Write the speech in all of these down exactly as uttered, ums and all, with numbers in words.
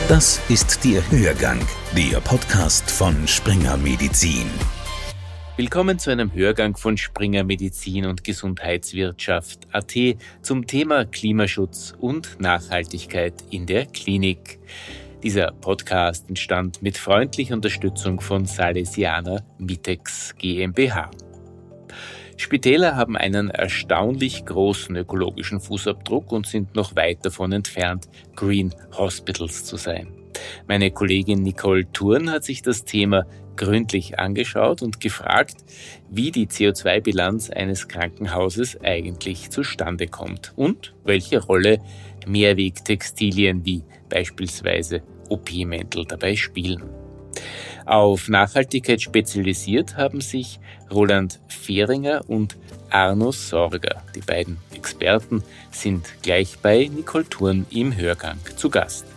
Das ist der Hörgang, der Podcast von Springer Medizin. Willkommen zu einem Hörgang von Springer Medizin und Gesundheitswirtschaft punkt a t zum Thema Klimaschutz und Nachhaltigkeit in der Klinik. Dieser Podcast entstand mit freundlicher Unterstützung von Salesianer Mitex GmbH. Spitäler haben einen erstaunlich großen ökologischen Fußabdruck und sind noch weit davon entfernt, Green Hospitals zu sein. Meine Kollegin Nicole Thurn hat sich das Thema gründlich angeschaut und gefragt, wie die C O zwei Bilanz eines Krankenhauses eigentlich zustande kommt und welche Rolle Mehrwegtextilien wie beispielsweise O P-Mäntel dabei spielen. Auf Nachhaltigkeit spezialisiert haben sich Roland Fehringer und Arno Sorger. Die beiden Experten sind gleich bei Nicole Thurn im Hörgang zu Gast.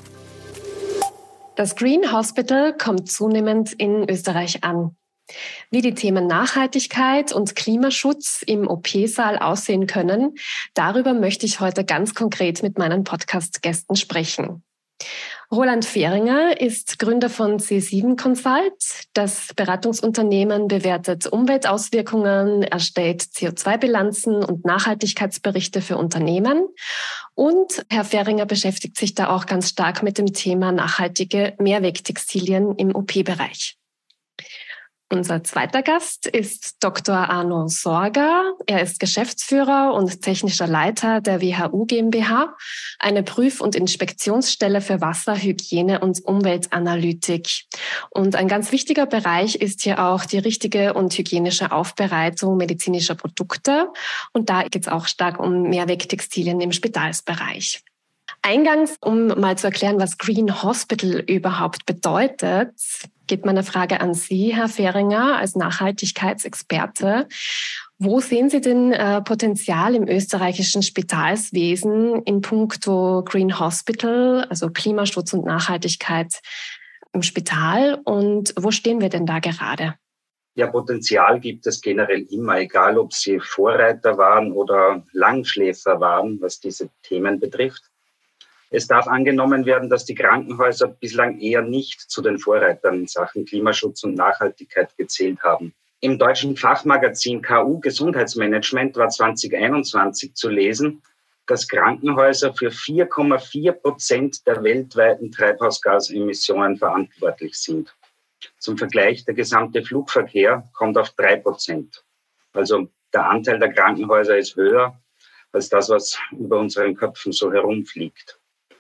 Das Green Hospital kommt zunehmend in Österreich an. Wie die Themen Nachhaltigkeit und Klimaschutz im O P-Saal aussehen können, darüber möchte ich heute ganz konkret mit meinen Podcast-Gästen sprechen. Roland Fehringer ist Gründer von C sieben Consult. Das Beratungsunternehmen bewertet Umweltauswirkungen, erstellt C O zwei Bilanzen und Nachhaltigkeitsberichte für Unternehmen. Und Herr Fehringer beschäftigt sich da auch ganz stark mit dem Thema nachhaltige Mehrwegtextilien im O P-Bereich. Unser zweiter Gast ist Doktor Arno Sorger. Er ist Geschäftsführer und technischer Leiter der W H U GmbH, eine Prüf- und Inspektionsstelle für Wasser, Hygiene und Umweltanalytik. Und ein ganz wichtiger Bereich ist hier auch die richtige und hygienische Aufbereitung medizinischer Produkte. Und da geht es auch stark um Mehrwegtextilien im Spitalsbereich. Eingangs, um mal zu erklären, was Green Hospital überhaupt bedeutet, geht meine Frage an Sie, Herr Fehringer, als Nachhaltigkeitsexperte. Wo sehen Sie denn äh, Potenzial im österreichischen Spitalswesen in puncto Green Hospital, also Klimaschutz und Nachhaltigkeit im Spital? Und wo stehen wir denn da gerade? Ja, Potenzial gibt es generell immer, egal ob Sie Vorreiter waren oder Langschläfer waren, was diese Themen betrifft. Es darf angenommen werden, dass die Krankenhäuser bislang eher nicht zu den Vorreitern in Sachen Klimaschutz und Nachhaltigkeit gezählt haben. Im deutschen Fachmagazin K U Gesundheitsmanagement war zwanzig einundzwanzig zu lesen, dass Krankenhäuser für vier Komma vier Prozent der weltweiten Treibhausgasemissionen verantwortlich sind. Zum Vergleich, der gesamte Flugverkehr kommt auf drei Prozent. Also der Anteil der Krankenhäuser ist höher als das, was über unseren Köpfen so herumfliegt.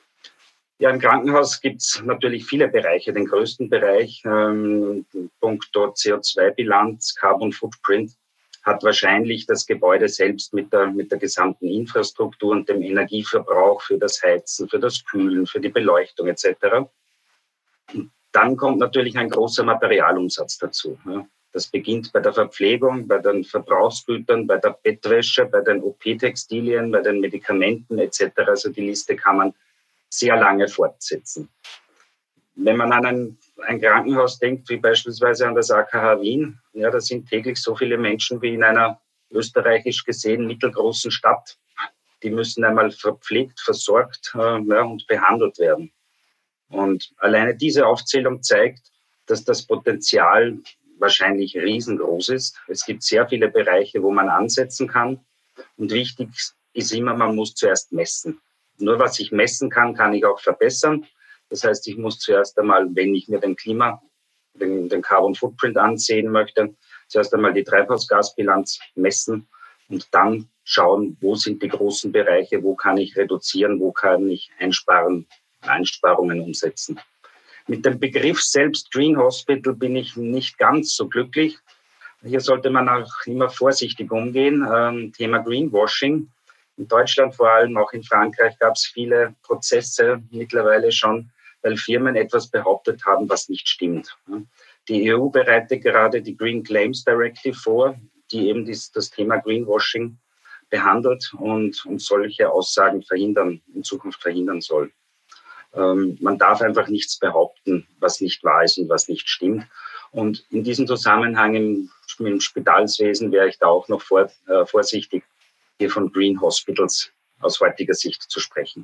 Ja, im Krankenhaus gibt es natürlich viele Bereiche. Den größten Bereich, ähm, punkto C O zwei Bilanz, Carbon Footprint, hat wahrscheinlich das Gebäude selbst mit der, mit der gesamten Infrastruktur und dem Energieverbrauch für das Heizen, für das Kühlen, für die Beleuchtung et cetera. Und dann kommt natürlich ein großer Materialumsatz dazu. Ja. Das beginnt bei der Verpflegung, bei den Verbrauchsgütern, bei der Bettwäsche, bei den O P-Textilien, bei den Medikamenten et cetera. Also die Liste kann man sehr lange fortsetzen. Wenn man an ein, ein Krankenhaus denkt, wie beispielsweise an das A K H Wien, ja, da sind täglich so viele Menschen wie in einer österreichisch gesehen mittelgroßen Stadt. Die müssen einmal verpflegt, versorgt äh, ja, und behandelt werden. Und alleine diese Aufzählung zeigt, dass das Potenzial wahrscheinlich riesengroß ist. Es gibt sehr viele Bereiche, wo man ansetzen kann. Und wichtig ist immer, man muss zuerst messen. Nur was ich messen kann, kann ich auch verbessern. Das heißt, ich muss zuerst einmal, wenn ich mir den Klima, den, den Carbon Footprint ansehen möchte, zuerst einmal die Treibhausgasbilanz messen und dann schauen, wo sind die großen Bereiche, wo kann ich reduzieren, wo kann ich einsparen, Einsparungen umsetzen. Mit dem Begriff selbst Green Hospital bin ich nicht ganz so glücklich. Hier sollte man auch immer vorsichtig umgehen. Ähm, Thema Greenwashing. In Deutschland, vor allem auch in Frankreich, gab es viele Prozesse mittlerweile schon, weil Firmen etwas behauptet haben, was nicht stimmt. Die E U bereitet gerade die Green Claims Directive vor, die eben dies, das Thema Greenwashing behandelt und, und solche Aussagen verhindern, in Zukunft verhindern soll. Ähm, man darf einfach nichts behaupten, was nicht wahr ist und was nicht stimmt. Und in diesem Zusammenhang im, im Spitalswesen wäre ich da auch noch vor, äh, vorsichtig, hier von Green Hospitals aus heutiger Sicht zu sprechen.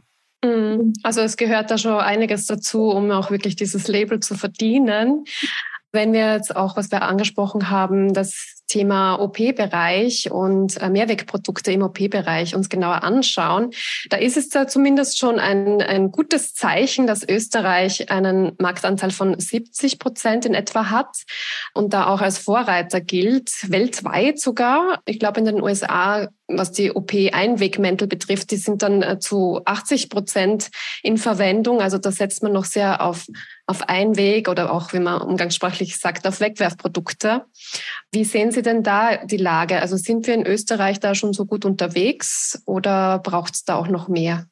Also es gehört da schon einiges dazu, um auch wirklich dieses Label zu verdienen. Wenn wir jetzt auch, was wir angesprochen haben, das Thema O P-Bereich und Mehrwegprodukte im O P-Bereich uns genauer anschauen, da ist es da zumindest schon ein, ein gutes Zeichen, dass Österreich einen Marktanteil von siebzig Prozent in etwa hat und da auch als Vorreiter gilt, weltweit sogar. Ich glaube, in den U S A, was die O P-Einwegmäntel betrifft, die sind dann zu achtzig Prozent in Verwendung. Also da setzt man noch sehr auf, auf Einweg oder auch, wie man umgangssprachlich sagt, auf Wegwerfprodukte. Wie sehen Sie denn da die Lage? Also sind wir in Österreich da schon so gut unterwegs oder braucht es da auch noch mehr?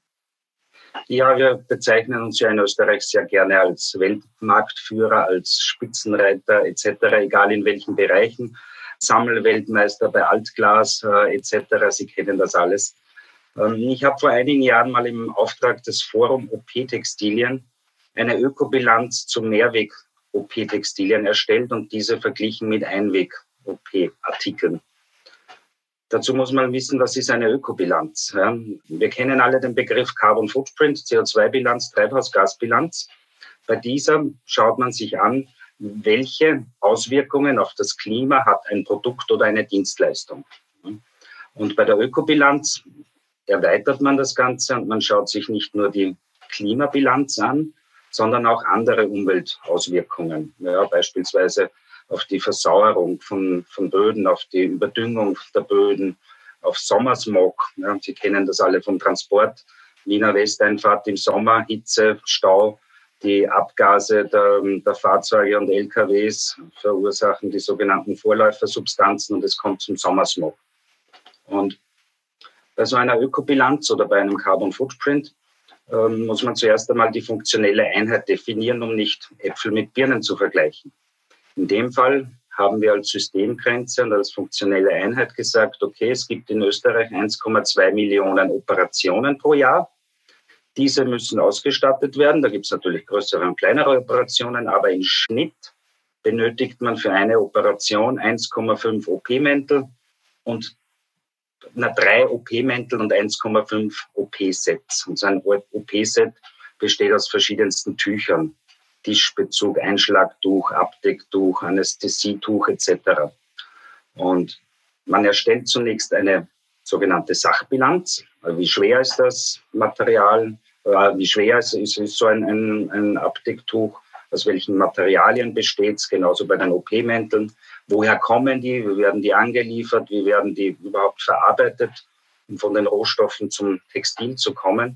Ja, wir bezeichnen uns ja in Österreich sehr gerne als Weltmarktführer, als Spitzenreiter et cetera, egal in welchen Bereichen. Sammelweltmeister bei Altglas äh, et cetera. Sie kennen das alles. Ähm, ich habe vor einigen Jahren mal im Auftrag des Forum O P-Textilien eine Ökobilanz zu Mehrweg-O P-Textilien erstellt und diese verglichen mit Einweg-O P-Artikeln. Dazu muss man wissen, was ist eine Ökobilanz. Ja, wir kennen alle den Begriff Carbon Footprint, C O zwei Bilanz, Treibhausgasbilanz. Bei dieser schaut man sich an, welche Auswirkungen auf das Klima hat ein Produkt oder eine Dienstleistung. Und bei der Ökobilanz erweitert man das Ganze und man schaut sich nicht nur die Klimabilanz an, sondern auch andere Umweltauswirkungen. Ja, beispielsweise auf die Versauerung von, von Böden, auf die Überdüngung der Böden, auf Sommersmog. Ja, Sie kennen das alle vom Transport. Wiener Westeinfahrt im Sommer, Hitze, Stau. Die Abgase der, der Fahrzeuge und L K Ws verursachen die sogenannten Vorläufersubstanzen und es kommt zum Sommersmog. Und bei so einer Ökobilanz oder bei einem Carbon Footprint ähm, muss man zuerst einmal die funktionelle Einheit definieren, um nicht Äpfel mit Birnen zu vergleichen. In dem Fall haben wir als Systemgrenze und als funktionelle Einheit gesagt, okay, es gibt in Österreich eins Komma zwei Millionen Operationen pro Jahr. Diese müssen ausgestattet werden. Da gibt es natürlich größere und kleinere Operationen, aber im Schnitt benötigt man für eine Operation eins Komma fünf O P-Mäntel und na, drei O P-Mäntel und eins Komma fünf O P-Sets. Und so ein O P-Set besteht aus verschiedensten Tüchern. Tischbezug, Einschlagtuch, Abdecktuch, Anästhesietuch et cetera. Und man erstellt zunächst eine sogenannte Sachbilanz. Wie schwer ist das Material? Wie schwer ist, ist, ist so ein, ein, ein Abdecktuch? Aus welchen Materialien besteht es? Genauso bei den O P-Mänteln. Woher kommen die? Wie werden die angeliefert? Wie werden die überhaupt verarbeitet, um von den Rohstoffen zum Textil zu kommen?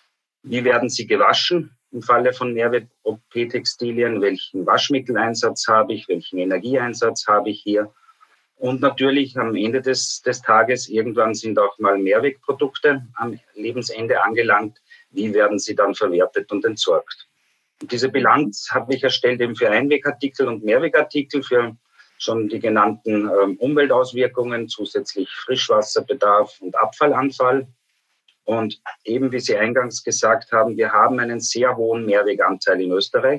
Wie werden sie gewaschen im Falle von Mehrweg-O P-Textilien? Welchen Waschmitteleinsatz habe ich? Welchen Energieeinsatz habe ich hier? Und natürlich am Ende des, des Tages, irgendwann sind auch mal Mehrwegprodukte am Lebensende angelangt. Wie werden sie dann verwertet und entsorgt? Und diese Bilanz habe ich erstellt eben für Einwegartikel und Mehrwegartikel, für schon die genannten ähm, Umweltauswirkungen, zusätzlich Frischwasserbedarf und Abfallanfall. Und eben wie Sie eingangs gesagt haben, wir haben einen sehr hohen Mehrweganteil in Österreich.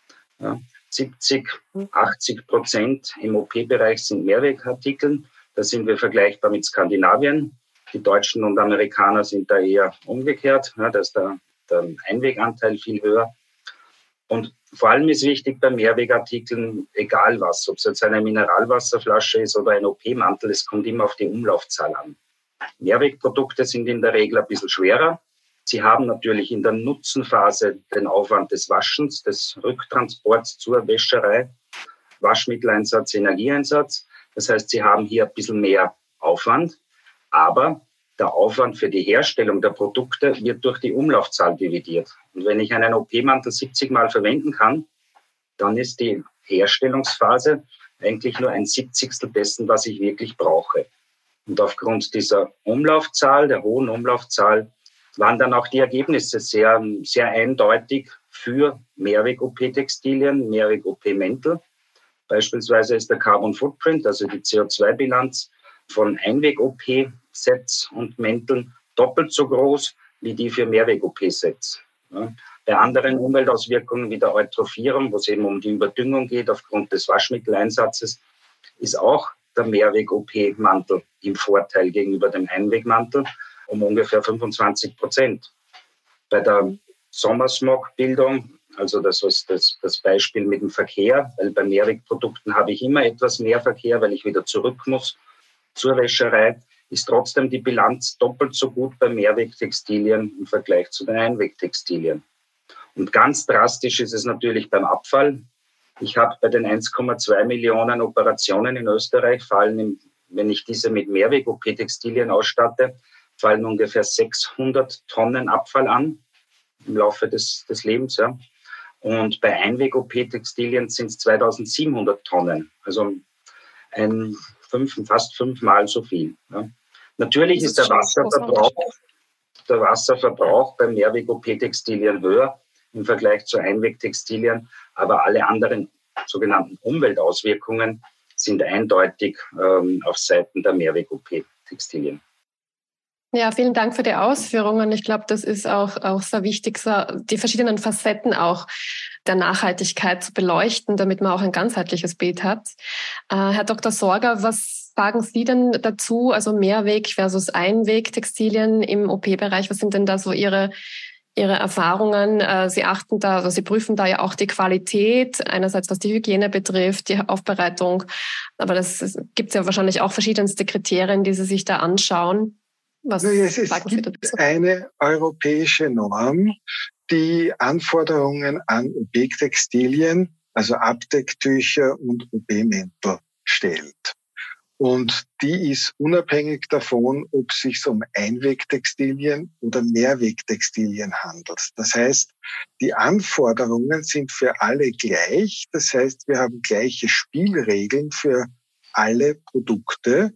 Ja, siebzig, achtzig Prozent im O P-Bereich sind Mehrwegartikel. Da sind wir vergleichbar mit Skandinavien. Die Deutschen und Amerikaner sind da eher umgekehrt. Ja, da ist der, der Einweganteil viel höher. Und vor allem ist wichtig bei Mehrwegartikeln, egal was, ob es jetzt eine Mineralwasserflasche ist oder ein O P-Mantel, es kommt immer auf die Umlaufzahl an. Mehrwegprodukte sind in der Regel ein bisschen schwerer. Sie haben natürlich in der Nutzenphase den Aufwand des Waschens, des Rücktransports zur Wäscherei, Waschmitteleinsatz, Energieeinsatz. Das heißt, sie haben hier ein bisschen mehr Aufwand, aber der Aufwand für die Herstellung der Produkte wird durch die Umlaufzahl dividiert. Und wenn ich einen O P-Mantel siebzig Mal verwenden kann, dann ist die Herstellungsphase eigentlich nur ein Siebzigstel dessen, was ich wirklich brauche. Und aufgrund dieser Umlaufzahl, der hohen Umlaufzahl, waren dann auch die Ergebnisse sehr, sehr eindeutig für Mehrweg-O P-Textilien, Mehrweg-O P-Mäntel. Beispielsweise ist der Carbon Footprint, also die C O zwei Bilanz von Einweg-O P-Sets und Mänteln doppelt so groß wie die für Mehrweg-O P-Sets. Ja. Bei anderen Umweltauswirkungen wie der Eutrophierung, wo es eben um die Überdüngung geht aufgrund des Waschmitteleinsatzes, ist auch der Mehrweg-O P-Mantel im Vorteil gegenüber dem Einwegmantel um ungefähr fünfundzwanzig Prozent. bei der Sommersmogbildung, also das ist das, das Beispiel mit dem Verkehr, weil bei Mehrwegprodukten habe ich immer etwas mehr Verkehr, weil ich wieder zurück muss zur Wäscherei, ist trotzdem die Bilanz doppelt so gut bei Mehrwegtextilien im Vergleich zu den Einwegtextilien. Und ganz drastisch ist es natürlich beim Abfall. Ich habe bei den eins Komma zwei Millionen Operationen in Österreich, fallen, wenn ich diese mit Mehrweg-O P-Textilien ausstatte, fallen ungefähr sechshundert Tonnen Abfall an im Laufe des, des Lebens. Ja. Und bei Einweg-O P-Textilien sind es zweitausendsiebenhundert Tonnen, also ein, fünf, fast fünfmal so viel. Ja. Natürlich ist der Wasserverbrauch, der Wasserverbrauch bei Mehrweg-O P-Textilien höher im Vergleich zu Einwegtextilien, aber alle anderen sogenannten Umweltauswirkungen sind eindeutig ähm, auf Seiten der Mehrweg-O P-Textilien. Ja, vielen Dank für die Ausführungen. Ich glaube, das ist auch, auch sehr wichtig, die verschiedenen Facetten auch der Nachhaltigkeit zu beleuchten, damit man auch ein ganzheitliches Bild hat. Äh, Herr Doktor Sorger, was sagen Sie denn dazu? Also Mehrweg versus Einweg-Textilien im O P-Bereich. Was sind denn da so Ihre Ihre Erfahrungen? Sie achten da, also Sie prüfen da ja auch die Qualität, einerseits was die Hygiene betrifft, die Aufbereitung, aber das gibt ja wahrscheinlich auch verschiedenste Kriterien, die Sie sich da anschauen. Was naja, es, es sagen Sie gibt dazu? Eine europäische Norm, die Anforderungen an O P-Textilien, also Abdecktücher und O P-Mäntel stellt. Und die ist unabhängig davon, ob es sich um Einwegtextilien oder Mehrwegtextilien handelt. Das heißt, die Anforderungen sind für alle gleich. Das heißt, wir haben gleiche Spielregeln für alle Produkte.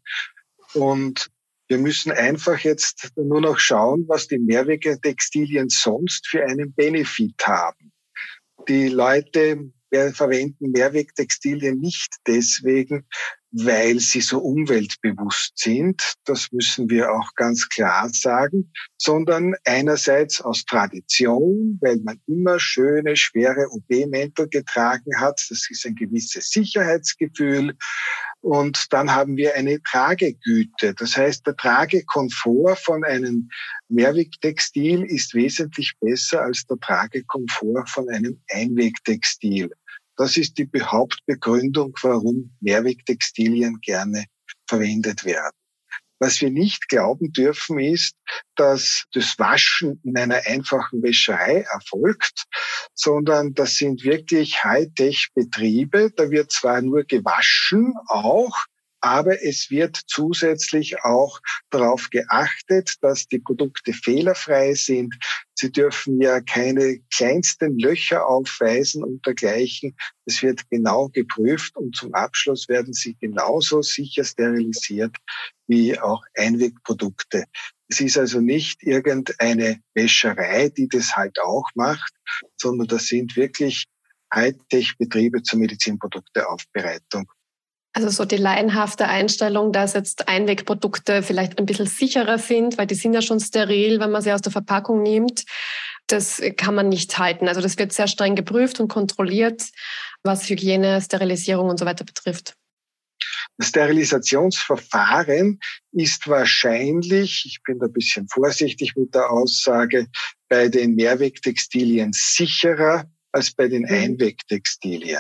Und wir müssen einfach jetzt nur noch schauen, was die Mehrwegtextilien sonst für einen Benefit haben. Die Leute verwenden Mehrwegtextilien nicht deswegen, weil sie so umweltbewusst sind, das müssen wir auch ganz klar sagen, sondern einerseits aus Tradition, weil man immer schöne, schwere O P-Mäntel getragen hat, das ist ein gewisses Sicherheitsgefühl. Und dann haben wir eine Tragegüte. Das heißt, der Tragekomfort von einem Mehrwegtextil ist wesentlich besser als der Tragekomfort von einem Einwegtextil. Das ist die Hauptbegründung, warum Mehrwegtextilien gerne verwendet werden. Was wir nicht glauben dürfen, ist, dass das Waschen in einer einfachen Wäscherei erfolgt, sondern das sind wirklich Hightech-Betriebe. Da wird zwar nur gewaschen, auch, aber es wird zusätzlich auch darauf geachtet, dass die Produkte fehlerfrei sind. Sie dürfen ja keine kleinsten Löcher aufweisen und dergleichen. Es wird genau geprüft und zum Abschluss werden sie genauso sicher sterilisiert wie auch Einwegprodukte. Es ist also nicht irgendeine Wäscherei, die das halt auch macht, sondern das sind wirklich Hightech-Betriebe zur Medizinprodukteaufbereitung. Also so die laienhafte Einstellung, dass jetzt Einwegprodukte vielleicht ein bisschen sicherer sind, weil die sind ja schon steril, wenn man sie aus der Verpackung nimmt. Das kann man nicht halten. Also das wird sehr streng geprüft und kontrolliert, was Hygiene, Sterilisierung und so weiter betrifft. Das Sterilisationsverfahren ist wahrscheinlich, ich bin da ein bisschen vorsichtig mit der Aussage, bei den Mehrwegtextilien sicherer als bei den Einwegtextilien.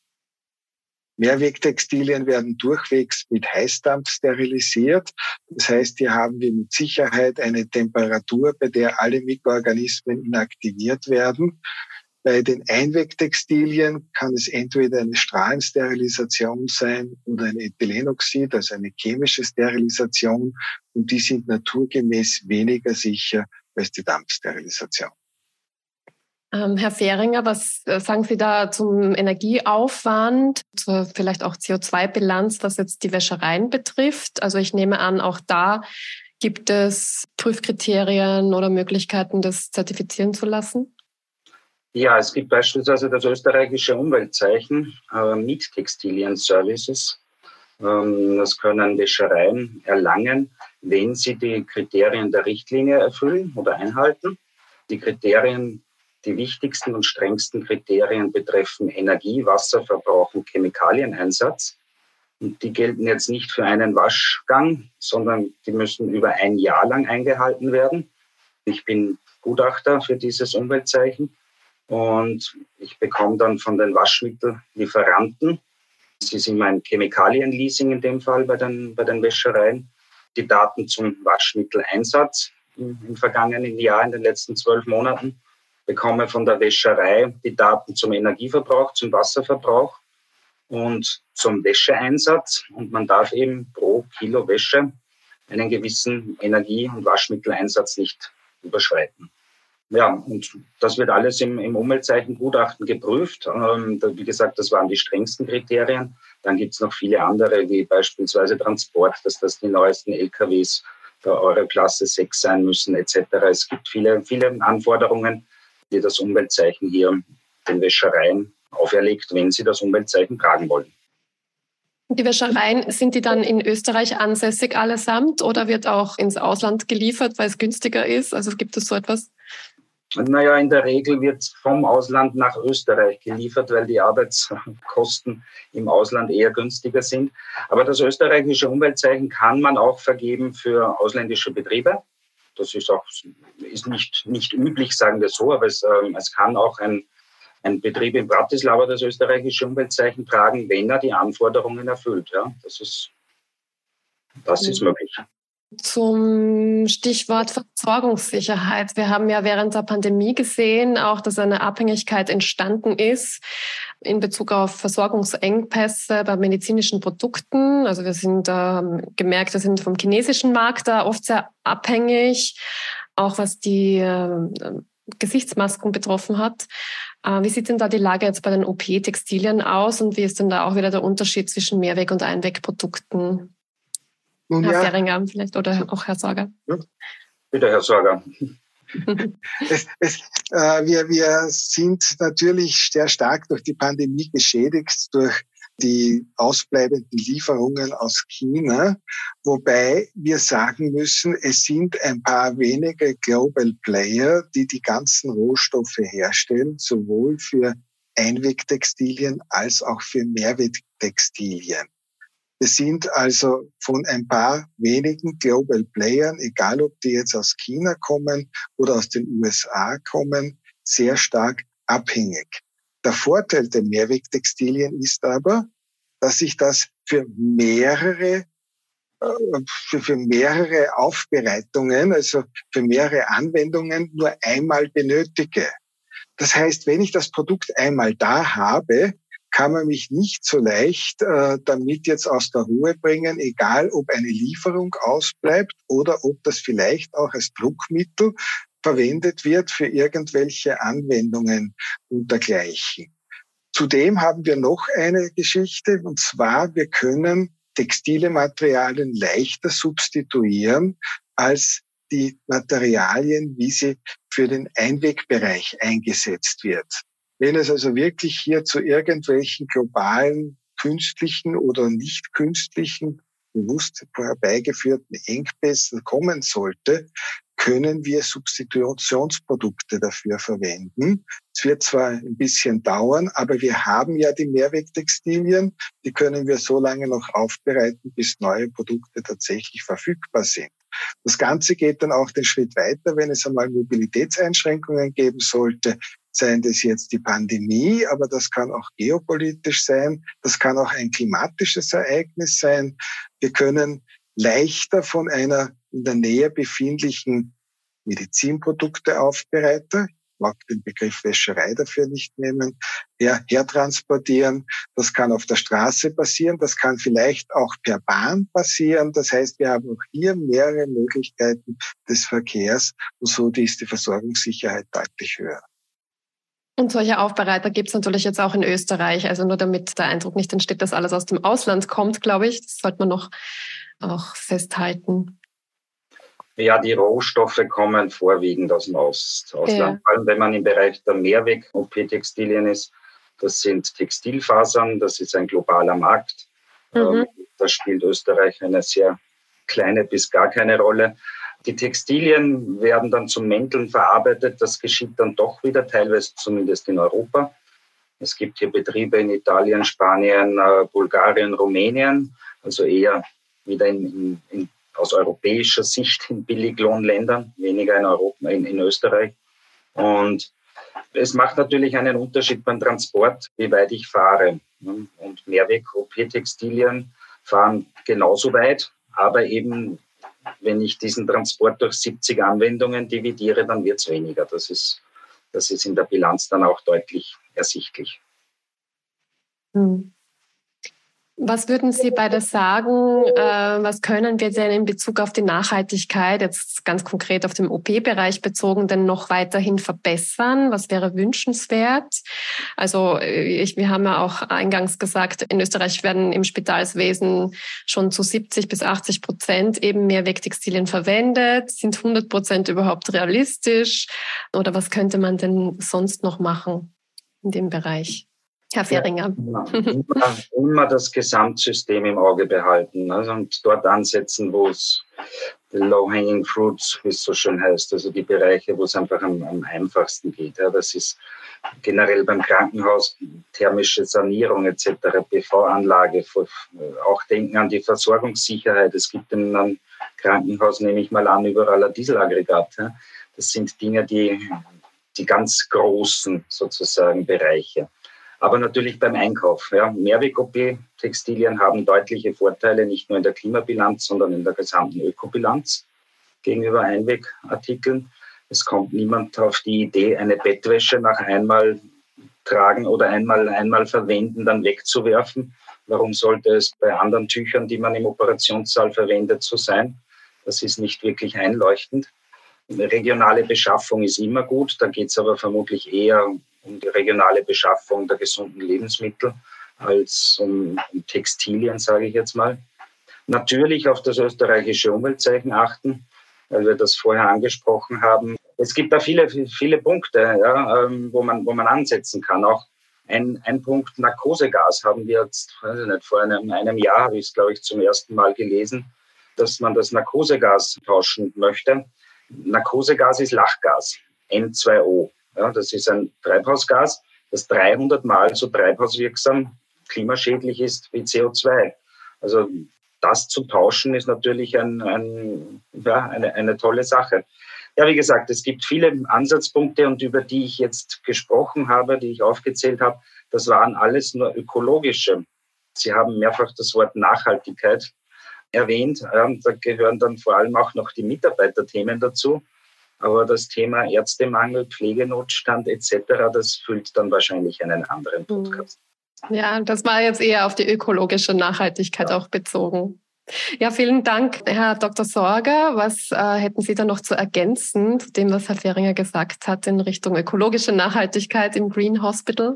Mehrwegtextilien werden durchwegs mit Heißdampf sterilisiert. Das heißt, hier haben wir mit Sicherheit eine Temperatur, bei der alle Mikroorganismen inaktiviert werden. Bei den Einwegtextilien kann es entweder eine Strahlensterilisation sein oder ein Ethylenoxid, also eine chemische Sterilisation. Und die sind naturgemäß weniger sicher als die Dampfsterilisation. Ähm, Herr Fehringer, was äh, sagen Sie da zum Energieaufwand, zur vielleicht auch C O zwei Bilanz, was jetzt die Wäschereien betrifft? Also ich nehme an, auch da gibt es Prüfkriterien oder Möglichkeiten, das zertifizieren zu lassen? Ja, es gibt beispielsweise das österreichische Umweltzeichen äh, Miettextilien Services. Ähm, das können Wäschereien erlangen, wenn sie die Kriterien der Richtlinie erfüllen oder einhalten. Die Kriterien Die wichtigsten und strengsten Kriterien betreffen Energie, Wasserverbrauch und Chemikalieneinsatz. Und die gelten jetzt nicht für einen Waschgang, sondern die müssen über ein Jahr lang eingehalten werden. Ich bin Gutachter für dieses Umweltzeichen. Und ich bekomme dann von den Waschmittellieferanten, es ist immer ein Chemikalienleasing in dem Fall bei den, bei den Wäschereien, die Daten zum Waschmitteleinsatz im, im vergangenen Jahr, in den letzten zwölf Monaten, bekomme von der Wäscherei die Daten zum Energieverbrauch, zum Wasserverbrauch und zum Wäscheeinsatz. Und man darf eben pro Kilo Wäsche einen gewissen Energie- und Waschmitteleinsatz nicht überschreiten. Ja, und das wird alles im, im Umweltzeichengutachten geprüft. Ähm, da, wie gesagt, das waren die strengsten Kriterien. Dann gibt es noch viele andere, wie beispielsweise Transport, dass das die neuesten L K Ws der Euro-Klasse sechs sein müssen, et cetera. Es gibt viele, viele Anforderungen, die das Umweltzeichen hier den Wäschereien auferlegt, wenn sie das Umweltzeichen tragen wollen. Die Wäschereien, sind die dann in Österreich ansässig allesamt oder wird auch ins Ausland geliefert, weil es günstiger ist? Also gibt es so etwas? Naja, in der Regel wird vom Ausland nach Österreich geliefert, weil die Arbeitskosten im Ausland eher günstiger sind. Aber das österreichische Umweltzeichen kann man auch vergeben für ausländische Betriebe. Das ist auch ist nicht, nicht üblich, sagen wir so, aber es, äh, es kann auch ein, ein Betrieb in Bratislava das österreichische Umweltzeichen tragen, wenn er die Anforderungen erfüllt. Ja, das ist, das mhm. ist möglich. Zum Stichwort Versorgungssicherheit. Wir haben ja während der Pandemie gesehen, auch, dass eine Abhängigkeit entstanden ist in Bezug auf Versorgungsengpässe bei medizinischen Produkten. Also wir sind äh, gemerkt, wir sind vom chinesischen Markt da oft sehr abhängig, auch was die äh, Gesichtsmasken betroffen hat. Äh, wie sieht denn da die Lage jetzt bei den O P-Textilien aus und wie ist denn da auch wieder der Unterschied zwischen Mehrweg- und Einwegprodukten? Nun, Herr ja. Fehringer vielleicht oder auch Herr Sorger. Ja. Bitte, Herr Sorger. es, es, äh, wir, wir sind natürlich sehr stark durch die Pandemie geschädigt, durch die ausbleibenden Lieferungen aus China, wobei wir sagen müssen, es sind ein paar wenige Global Player, die die ganzen Rohstoffe herstellen, sowohl für Einwegtextilien als auch für Mehrwegtextilien. Es sind also von ein paar wenigen Global Playern, egal ob die jetzt aus China kommen oder aus den U S A kommen, sehr stark abhängig. Der Vorteil der Mehrwegtextilien ist aber, dass ich das für mehrere, für, für mehrere Aufbereitungen, also für mehrere Anwendungen nur einmal benötige. Das heißt, wenn ich das Produkt einmal da habe, kann man mich nicht so leicht äh, damit jetzt aus der Ruhe bringen, egal ob eine Lieferung ausbleibt oder ob das vielleicht auch als Druckmittel verwendet wird für irgendwelche Anwendungen und dergleichen. Zudem haben wir noch eine Geschichte, und zwar, wir können textile Materialien leichter substituieren als die Materialien, wie sie für den Einwegbereich eingesetzt wird. Wenn es also wirklich hier zu irgendwelchen globalen, künstlichen oder nicht künstlichen, bewusst herbeigeführten Engpässen kommen sollte, können wir Substitutionsprodukte dafür verwenden. Es wird zwar ein bisschen dauern, aber wir haben ja die Mehrwegtextilien, die können wir so lange noch aufbereiten, bis neue Produkte tatsächlich verfügbar sind. Das Ganze geht dann auch den Schritt weiter, wenn es einmal Mobilitätseinschränkungen geben sollte, seien das jetzt die Pandemie, aber das kann auch geopolitisch sein, das kann auch ein klimatisches Ereignis sein. Wir können leichter von einer in der Nähe befindlichen Medizinprodukteaufbereiter, ich mag den Begriff Wäscherei dafür nicht nehmen, her, hertransportieren. Das kann auf der Straße passieren, das kann vielleicht auch per Bahn passieren. Das heißt, wir haben auch hier mehrere Möglichkeiten des Verkehrs und so ist die Versorgungssicherheit deutlich höher. Und solche Aufbereiter gibt es natürlich jetzt auch in Österreich. Also nur damit der Eindruck nicht entsteht, dass alles aus dem Ausland kommt, glaube ich. Das sollte man noch auch festhalten. Ja, die Rohstoffe kommen vorwiegend aus dem Ausland. Ja. Vor allem, wenn man im Bereich der Mehrweg-O P-Textilien ist. Das sind Textilfasern, das ist ein globaler Markt. Mhm. Da spielt Österreich eine sehr kleine bis gar keine Rolle. Die Textilien werden dann zum Mänteln verarbeitet. Das geschieht dann doch wieder, teilweise zumindest in Europa. Es gibt hier Betriebe in Italien, Spanien, Bulgarien, Rumänien, also eher wieder in, in, in, aus europäischer Sicht in Billiglohnländern, weniger in Europa, in, in Österreich. Und es macht natürlich einen Unterschied beim Transport, wie weit ich fahre. Und Mehrweg-O P-Textilien fahren genauso weit, aber eben, wenn ich diesen Transport durch siebzig Anwendungen dividiere, dann wird es weniger. Das ist, das ist in der Bilanz dann auch deutlich ersichtlich. Hm. Was würden Sie beide sagen, äh, was können wir denn in Bezug auf die Nachhaltigkeit, jetzt ganz konkret auf den O P-Bereich bezogen, denn noch weiterhin verbessern? Was wäre wünschenswert? Also ich, wir haben ja auch eingangs gesagt, in Österreich werden im Spitalswesen schon zu siebzig bis achtzig Prozent eben Mehrwegtextilien verwendet. Sind hundert Prozent überhaupt realistisch? Oder was könnte man denn sonst noch machen in dem Bereich? Herr Fehringer. Ja, immer, immer das Gesamtsystem im Auge behalten, also, und dort ansetzen, wo es low-hanging fruits, wie es so schön heißt, also die Bereiche, wo es einfach am, am einfachsten geht. Ja, das ist generell beim Krankenhaus thermische Sanierung et cetera, P V-Anlage, auch denken an die Versorgungssicherheit. Es gibt in einem Krankenhaus, nehme ich mal an, überall ein Dieselaggregat. Ja. Das sind Dinge, die, die ganz großen sozusagen Bereiche. Aber natürlich beim Einkauf. Ja. Mehrweg-O P-Textilien haben deutliche Vorteile, nicht nur in der Klimabilanz, sondern in der gesamten Ökobilanz gegenüber Einwegartikeln. Es kommt niemand auf die Idee, eine Bettwäsche nach einmal tragen oder einmal, einmal verwenden, dann wegzuwerfen. Warum sollte es bei anderen Tüchern, die man im Operationssaal verwendet, so sein? Das ist nicht wirklich einleuchtend. Eine regionale Beschaffung ist immer gut, da geht es aber vermutlich eher um die regionale Beschaffung der gesunden Lebensmittel als um, um Textilien, sage ich jetzt mal. Natürlich auf das österreichische Umweltzeichen achten, weil wir das vorher angesprochen haben. Es gibt da viele, viele Punkte, ja, wo man, wo man ansetzen kann. Auch ein, ein Punkt, Narkosegas haben wir jetzt, weiß ich nicht, vor einem, einem Jahr habe ich es, glaube ich, zum ersten Mal gelesen, dass man das Narkosegas tauschen möchte. Narkosegas ist Lachgas, N zwei O. Ja, das ist ein Treibhausgas, das dreihundert Mal so treibhauswirksam klimaschädlich ist wie C O zwei. Also das zu tauschen ist natürlich ein, ein, ja, eine, eine tolle Sache. Ja, wie gesagt, es gibt viele Ansatzpunkte und über die ich jetzt gesprochen habe, die ich aufgezählt habe, das waren alles nur ökologische. Sie haben mehrfach das Wort Nachhaltigkeit erwähnt. Da gehören dann vor allem auch noch die Mitarbeiterthemen dazu. Aber das Thema Ärztemangel, Pflegenotstand et cetera, das füllt dann wahrscheinlich einen anderen Podcast. Ja, das war jetzt eher auf die ökologische Nachhaltigkeit ja. auch bezogen. Ja, vielen Dank, Herr Doktor Sorger. Was äh, hätten Sie da noch zu ergänzen zu dem, was Herr Fehringer gesagt hat in Richtung ökologische Nachhaltigkeit im Green Hospital?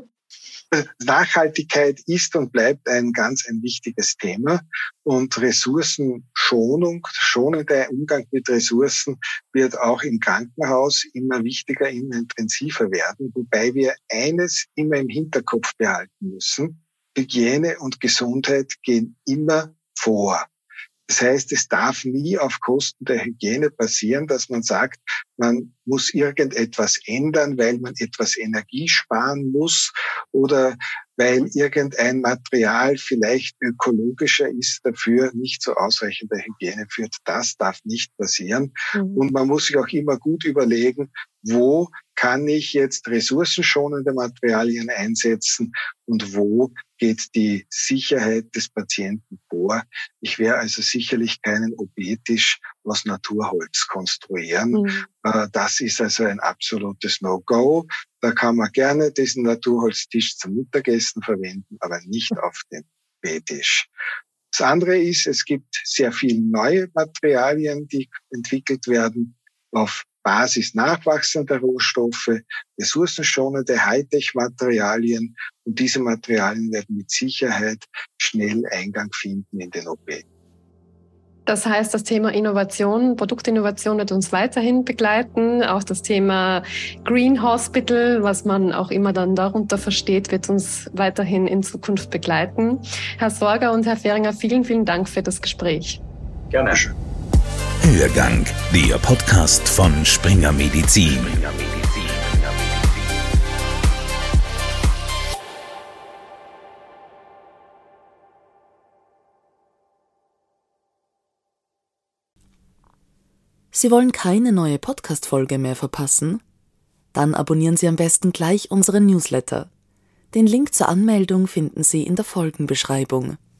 Nachhaltigkeit ist und bleibt ein ganz ein wichtiges Thema und Ressourcenschonung, schonender Umgang mit Ressourcen wird auch im Krankenhaus immer wichtiger, immer intensiver werden, wobei wir eines immer im Hinterkopf behalten müssen: Hygiene und Gesundheit gehen immer vor. Das heißt, es darf nie auf Kosten der Hygiene passieren, dass man sagt, man muss irgendetwas ändern, weil man etwas Energie sparen muss oder weil irgendein Material vielleicht ökologischer ist, dafür nicht so ausreichende Hygiene führt. Das darf nicht passieren. Mhm. Und man muss sich auch immer gut überlegen, wo kann ich jetzt ressourcenschonende Materialien einsetzen und wo geht die Sicherheit des Patienten vor. Ich werde also sicherlich keinen O P-Tisch aus Naturholz konstruieren. Mhm. Das ist also ein absolutes No-Go. Da kann man gerne diesen Naturholztisch zum Mittagessen verwenden, aber nicht auf dem O P-Tisch. Das andere ist, es gibt sehr viele neue Materialien, die entwickelt werden auf Basis nachwachsender Rohstoffe, ressourcenschonende Hightech-Materialien und diese Materialien werden mit Sicherheit schnell Eingang finden in den O P. Das heißt, das Thema Innovation, Produktinnovation wird uns weiterhin begleiten. Auch das Thema Green Hospital, was man auch immer dann darunter versteht, wird uns weiterhin in Zukunft begleiten. Herr Sorger und Herr Fehringer, vielen, vielen Dank für das Gespräch. Gerne. Hörgang, der Podcast von Springer Medizin. Sie wollen keine neue Podcast-Folge mehr verpassen? Dann abonnieren Sie am besten gleich unseren Newsletter. Den Link zur Anmeldung finden Sie in der Folgenbeschreibung.